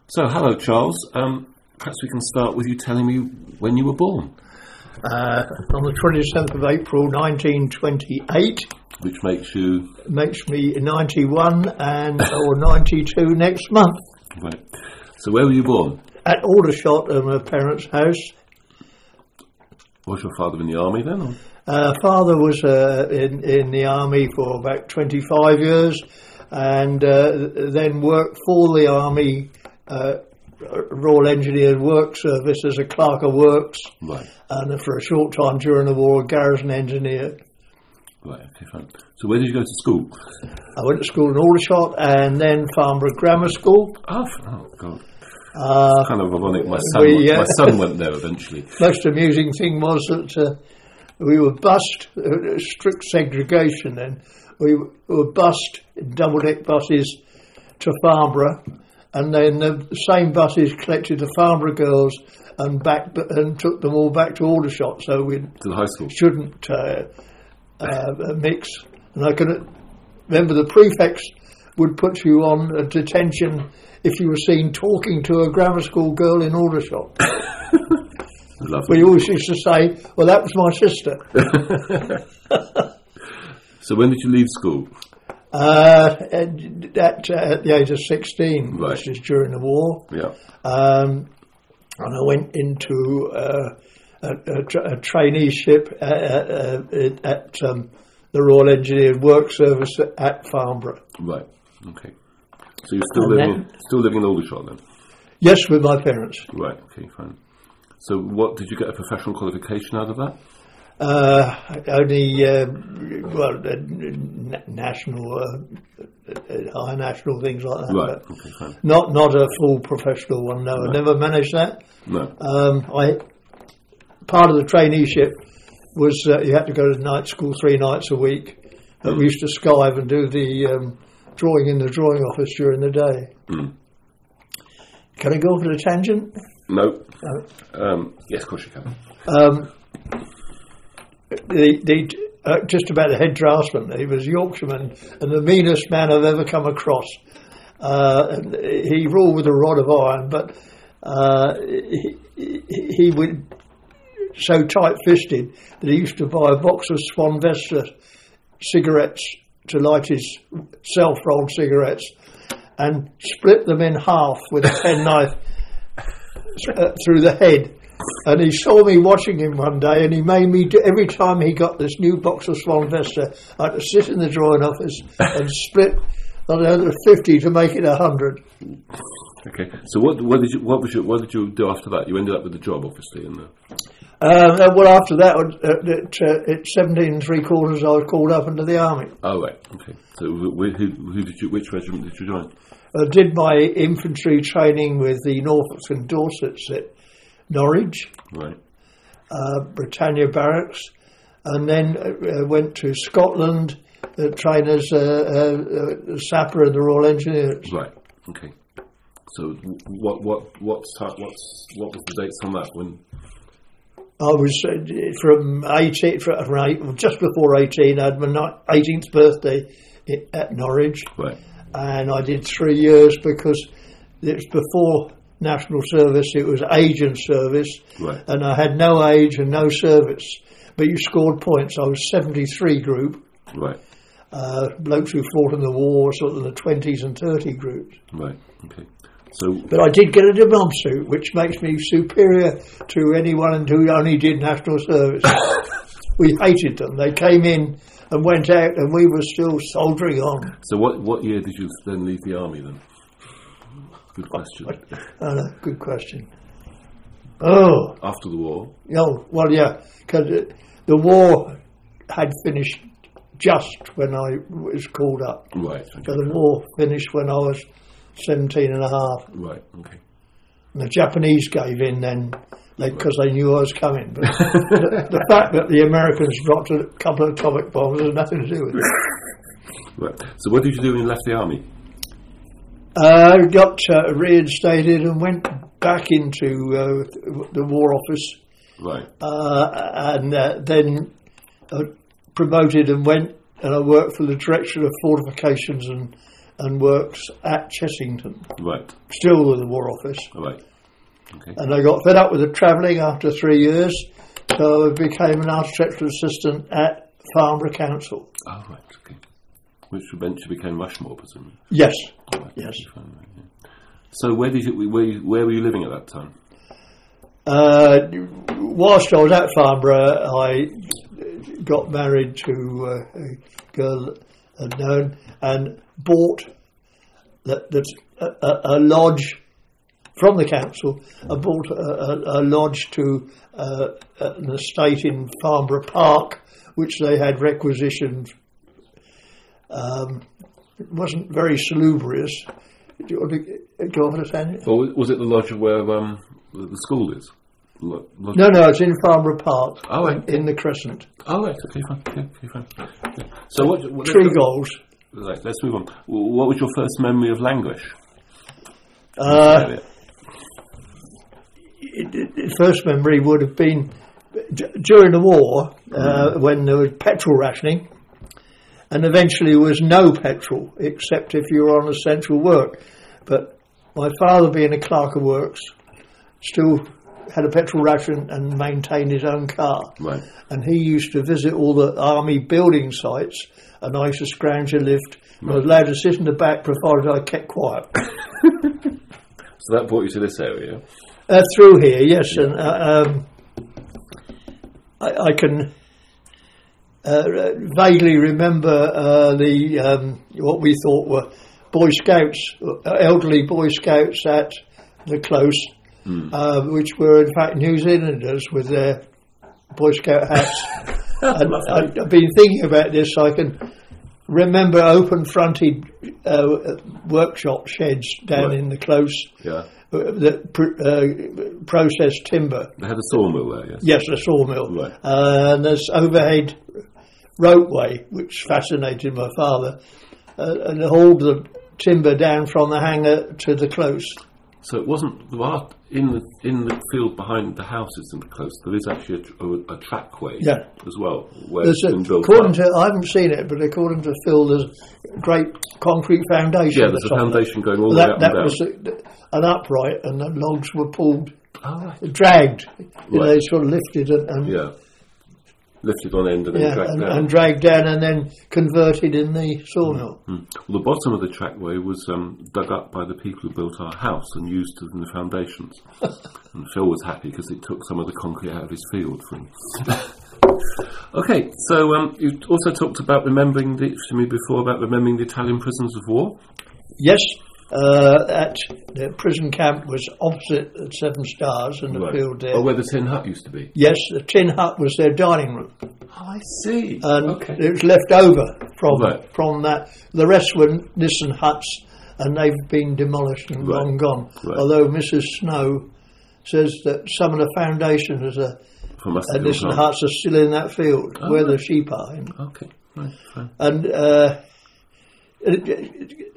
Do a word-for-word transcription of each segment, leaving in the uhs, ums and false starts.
So, hello, Charles. Um, perhaps we can start with you telling me when you were born. Uh, on the twenty-seventh of April, nineteen twenty-eight. Which makes you... Makes me ninety-one and or ninety-two next month. Right. So, where were you born? At Aldershot, at my parents' house. Was your father in the army then? Or? Uh, father was uh, in, in the army for about twenty-five years and uh, then worked for the army uh, Royal Engineers Works Service as a clerk of works. Right. And for a short time during the war, a garrison engineer. Right, okay, fine. So where did you go to school? I went to school in Aldershot and then Farnborough Grammar School. Oh, oh God. Uh, it's kind of ironic. My son, we, went, uh, my son went there eventually. Most amusing thing was that uh, we were bused, uh, strict segregation then, we were bused in double-deck buses to Farnborough, and then the same buses collected the Farnborough girls and back and took them all back to Aldershot, so we to the high school. shouldn't uh, uh, mix. And I can remember the prefects would put you on a detention if you were seen talking to a grammar school girl in Aldershot. We always used to say, well, that was my sister. So when did you leave school? Uh, at, at, uh, at the age of sixteen, right. Which is during the war. Yeah. Um, and I went into uh, a, a, tra- a traineeship at, at, at um, the Royal Engineers Works Service at Farnborough. Right, okay. So you're still living, then, still living in Aldershot then? Yes, with my parents. Right, okay, fine. So what, did you get a professional qualification out of that? Uh, only, uh, well, uh, n- national, uh, uh, high national things like that. Right, okay, fine. Not, not a full professional one, no. Right. I never managed that. No. Um, I, part of the traineeship was uh, you had to go to night school three nights a week. Mm. We used to skive and do the um, drawing in the drawing office during the day. Mm. Can I go off at a tangent? No. no. Um, yes, of course you can. Um, the, the, uh, just about the head draftsman, he was a Yorkshireman and the meanest man I've ever come across. Uh, and he ruled with a rod of iron, but uh, he, he would so tight-fisted that he used to buy a box of Swan Vesta cigarettes to light his self-rolled cigarettes and split them in half with a penknife uh, through the head. And he saw me watching him one day and he made me, do, every time he got this new box of Swan Vesta, I had to sit in the drawing office and split another fifty to make it a hundred. Okay, so what what did you what was your, what did you do after that? You ended up with the job, obviously, in the. Uh, well, after that, uh, at, uh, at seventeen and three quarters, I was called up into the army. Oh right, okay. So who, who did you? Which regiment did you join? I did my infantry training with the Norfolks and Dorsets at Norwich, right? Uh, Britannia Barracks, and then uh, went to Scotland, uh, train as a, a, a sapper in the Royal Engineers. Right. Okay. So what what what's what's what was the dates on that? When I was uh, from eighteen, from eight, just before eighteen. I had my eighteenth birthday at Norwich, right? And I did three years because it was before national service. It was age and service, right? And I had no age and no service, but you scored points. I was seventy-three group, right? Uh, blokes who fought in the war, sort of the twenties and thirty groups, right? Okay. So, but I did get a debom suit, which makes me superior to anyone who only did national service. We hated them. They came in and went out, and we were still soldiering on. So, what what year did you then leave the army then? Good question. Oh, no, good question. Oh, after the war. Oh, well, yeah, because the war had finished just when I was called up. Right. Okay. So the war finished when I was seventeen and a half. Right, okay. And the Japanese gave in then, because they knew I was coming. But the, the fact that the Americans dropped a couple of atomic bombs has nothing to do with it. Right. So what did you do when you left the army? I uh, got uh, reinstated and went back into uh, the War Office. Right. Uh, and uh, then uh, promoted and went, and I worked for the Director of Fortifications and and works at Chessington, Right. still with the War Office. Right. Okay. And I got fed up with the travelling after three years, so I became an architectural assistant at Farnborough Council. Oh, right. Okay. Which eventually became Rushmore, presumably. Yes. Right, Yes. fine, right, yeah. So where did you, where, you, where were you living at that time? Uh, whilst I was at Farnborough, I got married to uh, a girl I'd known and bought that, that a, a, a lodge from the council. I bought a, a, a lodge to uh, an estate in Farnborough Park, which they had requisitioned. Um, it wasn't very salubrious. Do you want to, do you want to understand it? Or was it the lodge where um, the the school is? Lo- lodge- No, no, it's in Farnborough Park. Oh, right. In the Crescent. Oh, right. Okay, fine. Okay, okay, fine. Okay. So what? what Tree let's, goals. right, let's move on. What was your first memory of Languish? Uh, it, it, first memory would have been d- during the war, uh, mm. when there was petrol rationing, and eventually there was no petrol except if you were on essential work. But my father, being a clerk of works, still had a petrol ration and maintained his own car. Right. And he used to visit all the army building sites, and I used to scrounge a lift. Right. I was allowed to sit in the back provided I kept quiet. So that brought you to this area? Uh, through here, yes. Yeah. And uh, um, I, I can uh, vaguely remember uh, the um, what we thought were Boy Scouts, elderly Boy Scouts at the Close, mm. uh, which were in fact New Zealanders with their Boy Scout hats. And I, I've been thinking about this. I can remember open-fronted uh, workshop sheds down right. in the Close yeah. that pr- uh, processed timber. They had a sawmill there, yes? Yes, a sawmill. Right. Uh, and there's overhead ropeway, which fascinated my father, uh, and hauled the timber down from the hangar to the Close. So it wasn't there are, in the in the field behind the houses in the Close. There is actually a, a, a trackway yeah. as well. Where there's it's a, been built according up. to, I haven't seen it, but according to Phil, there's a great concrete foundation. Yeah, there's a foundation going all the that, way up that and was a, an upright, and the logs were pulled, oh, right. dragged. You right. know, they sort of lifted and, and yeah. lifted on end and yeah, then dragged and, down. and dragged down and then converted in the sawmill. Mm-hmm. Well, the bottom of the trackway was um, dug up by the people who built our house and used in the foundations. And Phil was happy because it took some of the concrete out of his field for him. Okay, so um, you also talked about remembering the, to me before about remembering the Italian prisoners of war. Yes. Uh, at the prison camp was opposite the Seven Stars in the right. field there. Oh, where the tin hut used to be? Yes, the tin hut was their dining room. Oh, I see. And okay. it was left over from right. from that. The rest were Nissen huts, and they've been demolished and right. long gone. Right. Although Missus Snow says that some of the foundations of the Nissen huts are still in that field, oh, where right. the sheep are. Okay, right, fine. And uh, it, it,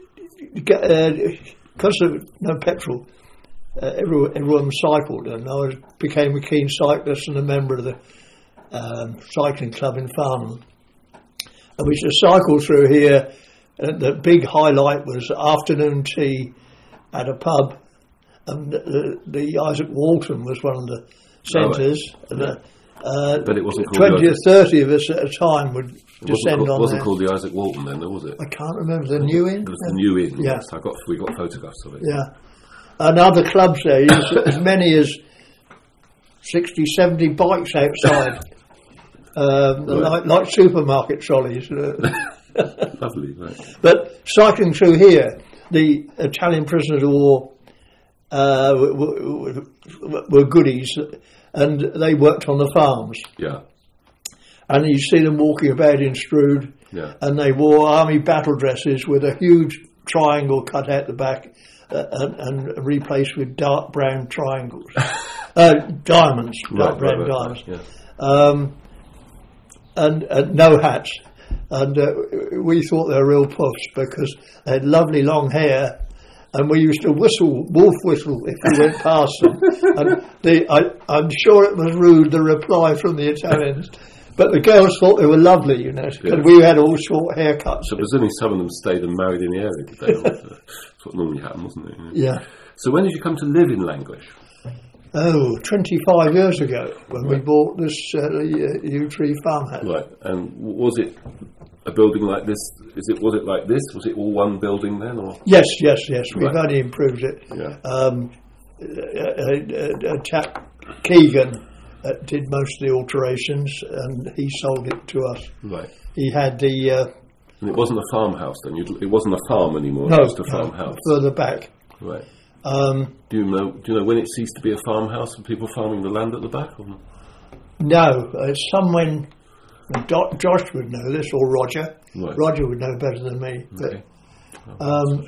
because uh, of no petrol, uh, everyone, everyone cycled, and I was, became a keen cyclist and a member of the um, cycling club in Farnham. And we used to cycle through here, and the big highlight was afternoon tea at a pub, and the, the Isaac Walton was one of the centres. Oh, right. And, uh, but it wasn't called twenty or thirty of us at a time would descend called, on. It wasn't there. called the Isaac Walton then, though, was it? I can't remember the New Inn. It was the New Inn. Yeah, yes. I got we got photographs of it. Yeah, and other clubs there, as many as sixty, seventy bikes outside, um, right. like, like supermarket trolleys. Lovely, right? But cycling through here, the Italian prisoners of war uh, were, were, were goodies. And they worked on the farms. Yeah. And you see them walking about in Strood. Yeah. And they wore army battle dresses with a huge triangle cut out the back uh, and, and replaced with dark brown triangles. uh, diamonds. Dark right, brown right, diamonds. Right, yeah. um, and, and no hats. And uh, we thought they were real puffs because they had lovely long hair. And we used to whistle, wolf whistle, if we went past them. And the, I, I'm sure it was rude, the reply from the Italians, But the girls thought they were lovely, you know, because Yeah. we had all short haircuts. So presumably some of them stayed and married in the area, did they? That's what normally happened, wasn't it? Yeah. So when did you come to live in Languish? Oh, twenty-five years ago when we bought this uh, yew tree farmhouse. Right. And w- was it a building like this? Is it was it like this? Was it all one building then, or? Yes, yes, yes. We've Right. only improved it. Yeah. Um, a, a, a chap, Keegan, uh, did most of the alterations, and he sold it to us. Right. He had the uh, And it wasn't a farmhouse then. You'd, it wasn't a farm anymore. no, it was just a no, farmhouse. further back. Right. Um, Do you know? Do you know when it ceased to be a farmhouse and people farming the land at the back? Or not? no, it's someone. Do- Josh would know this, or Roger. Right. Roger would know better than me. But, Okay. um,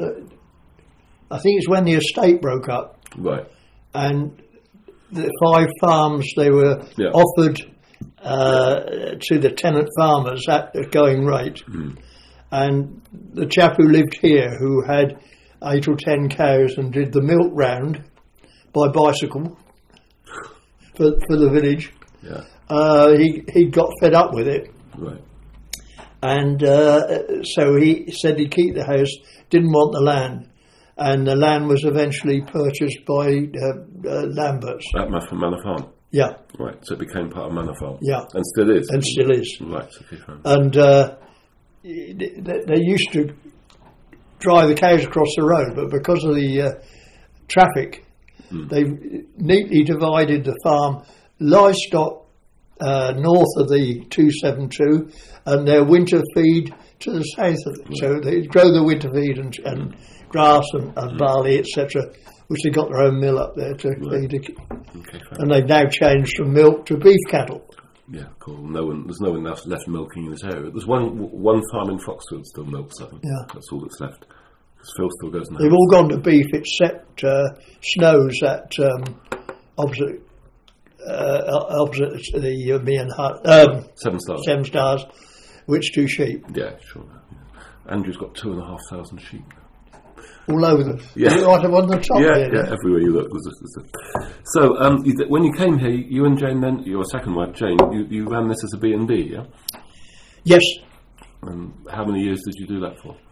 I think it's when the estate broke up, Right. and the five farms they were Yeah. offered uh, to the tenant farmers at the going rate. Mm. And the chap who lived here, who had eight or ten cows and did the milk round by bicycle for, for the village, Yeah. uh, he, he got fed up with it. Right. And uh, so he said he'd keep the house, didn't want the land. And the land was eventually purchased by uh, uh, Lamberts. At Manor Manor Farm. Yeah, Right. So it became part of Manor Farm. yeah, And still is. and still is. Right. Okay. Fine. And uh, they, they used to drive the cows across the road, but because of the uh, traffic, Mm. they neatly divided the farm livestock uh, north of the two seventy-two and their winter feed to the south of it. So they grow the winter feed and, and grass and, and barley, et cetera, which they got their own mill up there to Right. feed it. Okay. Fine. And they've now changed from milk to beef cattle. Yeah. Cool. No one. There's no one else left milking in this area. There's one one farm in Foxfield still milks. I think. Yeah. That's all that's left. Because Phil still goes now. They've all gone to beef except uh, Snow's at um, opposite uh, opposite the uh, me and Hut, um, Seven stars. Seven Stars, which two sheep Yeah. Sure. Yeah. Andrew's got two and a half thousand sheep. all over them. Yeah. Right up on the top Yeah, there. yeah, everywhere you look. There's a, there's a... So, um, you, when you came here, you and Jane, then your second wife, Jane, you, you ran this as a B and B, yeah? Yes, And how many years did you do that for?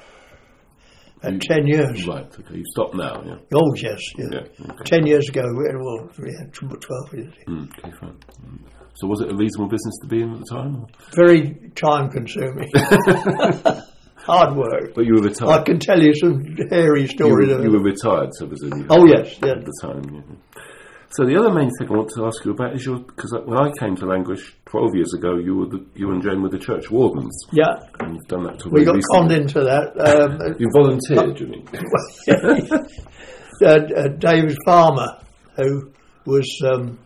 at You- ten years. Right. Okay. You stopped now, yeah. Oh yes, yeah. Yeah. Okay. Ten years ago, we- well, yeah, twelve years. Mm, okay. Fine. Mm. So, was it a reasonable business to be in at the time? Or? Very time consuming. Hard work. But you were I retired. can tell you some hairy You stories. were, of you it. were retired, so was it? Oh yes, yeah. At the time. Yeah. So the other main thing I want to ask you about is your, because when I came to Languish twelve years ago, you were the, you and Jane were the church wardens, Yeah, and you've done that to we got recently. conned into that. Um, You volunteered, you mean? uh, uh, David Farmer, who was um,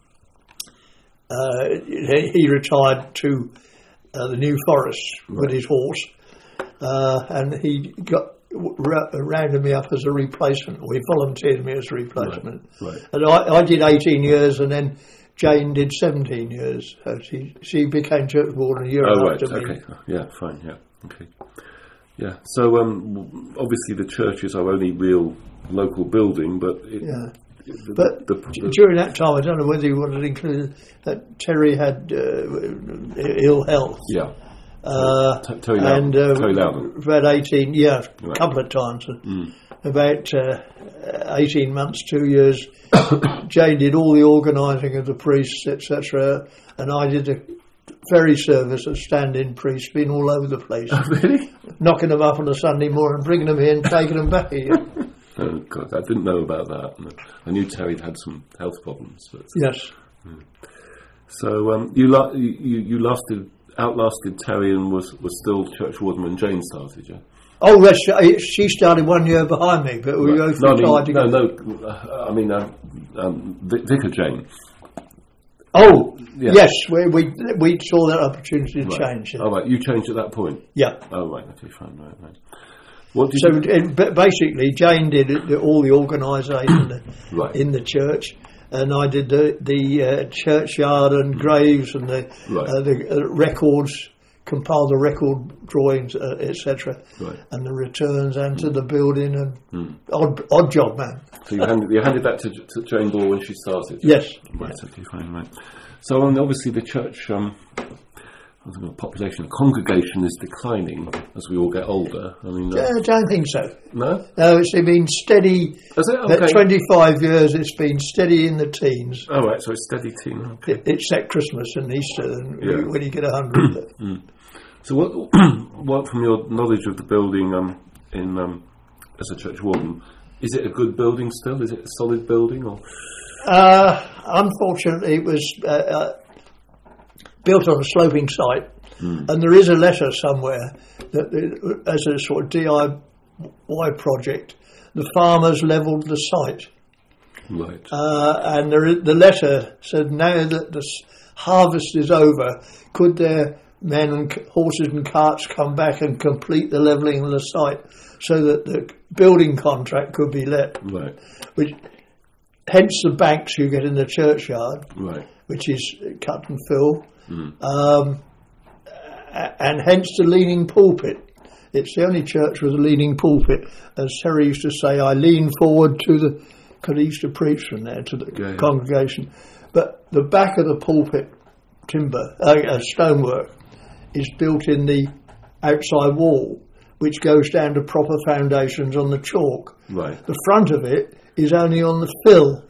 uh, he, he retired to uh, the New Forest with his horse, uh, and he got r- rounded me up as a replacement. Or he volunteered me as a replacement, Right, right. and I, I did eighteen years, and then Jane did seventeen years. So she she became church warden a year Oh, right. after me. Okay. Yeah. Fine. Yeah. Okay. Yeah. So, um, obviously, the church is our only real local building, but it, Yeah. the, But the, d- the, during that time, I don't know whether you wanted to include that Terry had uh, ill health. yeah. Uh, T- Terry Loudon. and uh, Terry Loudon. about eighteen, yeah, a Right. couple of times. Mm. About uh, eighteen months, two years, Jane did all the organising of the priests, et cetera, and I did the ferry service of stand-in priests, been all over the place, Really? knocking them up on a Sunday morning, bringing them in, taking them back again. Oh God, I didn't know about that. No. I knew Terry had some health problems. But, Yes. so um, you, la- you you you lasted outlasted Terry and was was still church warden when Jane started, yeah. Oh, yes, she- she started one year behind me, but we both no, I retired mean, no, together. no. uh, I mean, um, um, Vic- Vicar Jane. Oh, Yeah. yes, we, we we saw that opportunity to Right. change. Oh, right. You changed at that point. Yeah. Oh, right. Okay, fine. Right, right. What did So you? it, but basically, Jane did it, all the organisation Right. in the church, and I did the the uh, churchyard and graves and the Right. uh, the uh, records compile the record drawings, uh, et cetera, Right. and the returns, and to the building, and Mm. odd, odd job, man. So you handed, you handed that to, to Jane Ball when she started? Yes. Right, okay, fine, right. So um, obviously the church um, population, the congregation is declining as we all get older. I mean, uh, I don't think so. no? No, it's been steady. Is it? At Okay. twenty-five years, it's been steady in the teens, Oh, right, so it's steady teen. Okay. e- except Christmas and Easter, and Yeah. when you get a hundred. So what, what, from your knowledge of the building um, in um, as a church warden, is it a good building still? Is it a solid building? Or Uh, unfortunately, it was uh, uh, built on a sloping site, Mm. and there is a letter somewhere that, uh, as a sort of D I Y project, the farmers levelled the site, Right. uh, and there, is- the letter said, now that the s- harvest is over, could their men and c- horses and carts come back and complete the levelling of the site, so that the building contract could be let, Right. which hence the banks you get in the churchyard, Right. which is cut and fill, Mm. um, a- and hence the leaning pulpit. It's the only church with a leaning pulpit. As Terry used to say, I lean forward to the, because he used to preach from there to the Yeah, yeah. congregation. But the back of the pulpit timber, uh, uh, stonework, is built in the outside wall, which goes down to proper foundations on the chalk. Right. The front of it is only on the fill,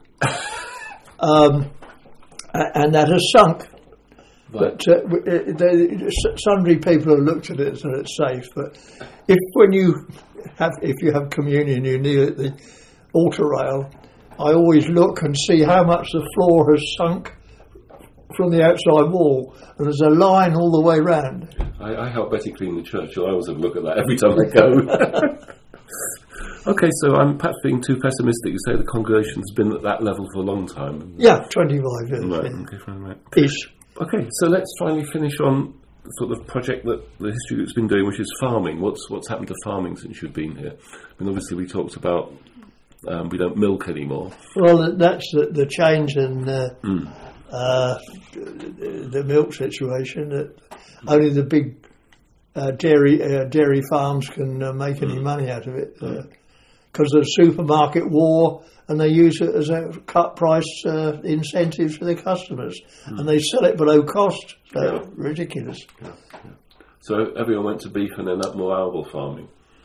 um, a- and that has sunk. Right. But uh, w- uh, they, s- sundry people have looked at it and said it's safe. But if when you have if you have communion, you kneel at the altar rail, I always look and see how much the floor has sunk from the outside wall, and there's a line all the way round. I, I help Betty clean the church, so I always have a look at that every time I go. Okay, so I'm perhaps being too pessimistic. You say the congregation's been at that level for a long time. Yeah, twenty-five years. Right, yeah. okay, fine, right. Ish. Okay, so let's finally finish on the sort of project that the History Group's been doing, which is farming. What's what's happened to farming since you've been here? I mean, obviously we talked about um, we don't milk anymore. Well, that's the, the change in uh, Mm. uh, the, the milk situation. That only the big uh, dairy uh, dairy farms can uh, make any money out of it, because of the supermarket war, and they use it as a cut price uh, incentive for their customers, and they sell it below cost. So Yeah. ridiculous. Yeah, yeah. So everyone went to beef and then up more arable farming.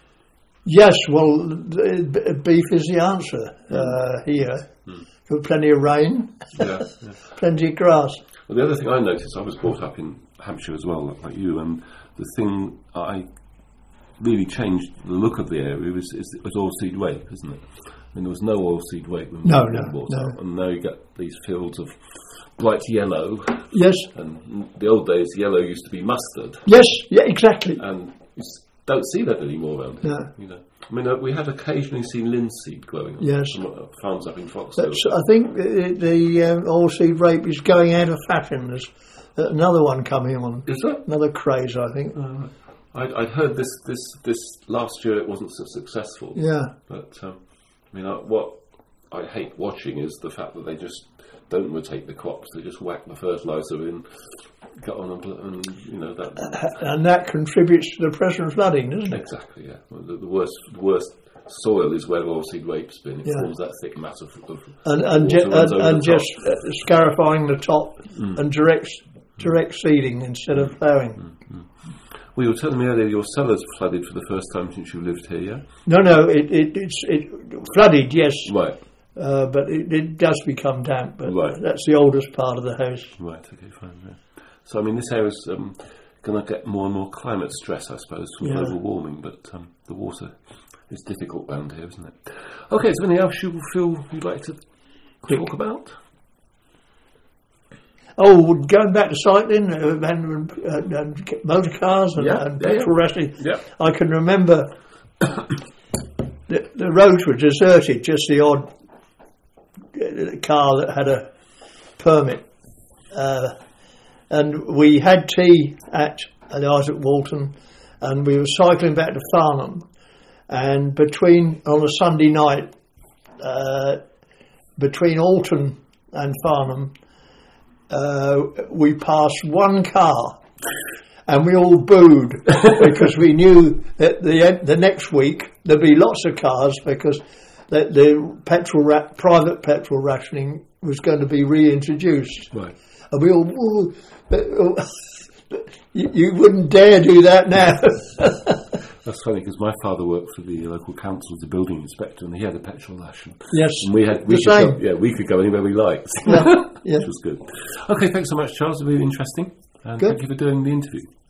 Yes, well, the, b- beef is the answer uh, here. Mm. Got plenty of rain, Yeah, yeah. plenty of grass. Well, the other thing I noticed, I was brought up in Hampshire as well, like, like you, and the thing I really changed the look of the area was, is, was oilseed rape, isn't it? I mean, there was no oilseed rape when No, we no, were brought no. up, and now you get these fields of bright yellow, Yes, and the old days yellow used to be mustard, yes, yeah, exactly. and you s- don't see that anymore around here. No. You know, I mean, uh, we have occasionally seen linseed growing on Yes. some uh, farms up in Foxhill. That's, I think the, the um, oilseed rape is going out of fashion. There's another one coming on. Is that? Another craze, I think. I'd, I'd heard this, this, this last year it wasn't so successful. Yeah. But um, I mean, I, what I hate watching is the fact that they just don't rotate the crops; they just whack the fertilizer in, get on, and, put- and you know that. And that contributes to the present flooding, doesn't it? Exactly, yeah. Well, the, the worst, the worst soil is where oilseed rape's been. It Yeah. forms that thick mass of, of And and, water ju- runs and, over and the top. just uh, scarifying the top and direct direct seeding instead of ploughing. Well, you were telling me earlier your cellar's flooded for the first time since you lived here, yeah? No, no, it, it it's it flooded, yes, Right, uh, but it, it does become damp. But Right. that's the oldest part of the house. right, okay, fine. Yeah. So, I mean, this area's um, going to get more and more climate stress, I suppose, from Yeah. global warming, but um, the water is difficult round here, isn't it? Okay, is there anything else you feel you'd like to talk about? Oh, going back to cycling uh, and, and, and motor cars and, Yeah, and yeah, yeah. petrol racing, Yeah. I can remember the, the roads were deserted, just the odd uh, car that had a permit. Uh, and we had tea at, at Isaac Walton, and we were cycling back to Farnham. And between, on a Sunday night, uh, between Alton and Farnham, Uh, we passed one car, and we all booed because we knew that the the next week there'd be lots of cars because the, the petrol ra- private petrol rationing was going to be reintroduced. Right. And we all, ooh, but, oh, you, you wouldn't dare do that now. That's funny because my father worked for the local council as a building inspector, and he had a petrol ration. Yes, and we had we the could same. Go, yeah, we could go anywhere we liked, Yeah, yeah. which was good. Okay, thanks so much, Charles. Really interesting, and Good. thank you for doing the interview.